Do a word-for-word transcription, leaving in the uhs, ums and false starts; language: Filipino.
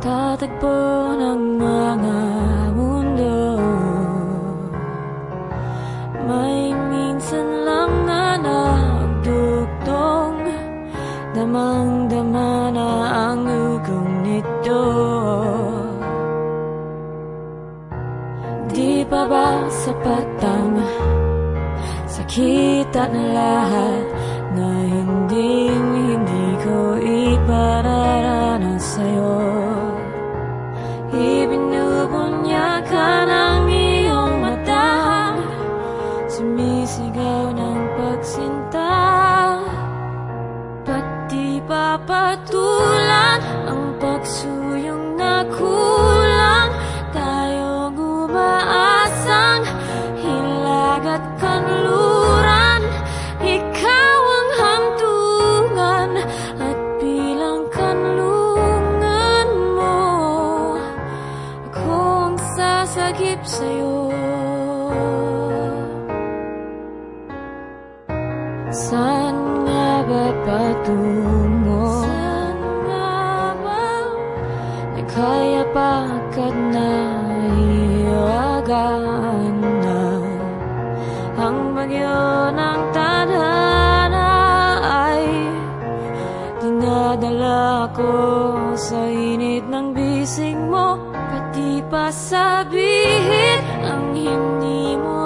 Tatagpo ng mga mundo, may minsan lang na nagdugtong, damang-dama na ang ugong nito. Di pa ba sapat ang sakit at lahat na hindi hindi ko ipararanas sa'yo? Ibinubunyakan ang iyong mata, sumisigaw ng pagsinta. Pati papatulan ang pagsuyong na kulang, tayong umaasang hilag at kanluran. Ikaw ang hantungan at bilang kanlungan mo, ako ang sasagip sa'yo. Saan nga ba patungo? Saan nga ba nagkayapak at naiwagaan na ang bagyo ng tadhana ay dinadala ko sa init ng bisig mo? Pati pa sabihin ang hindi mo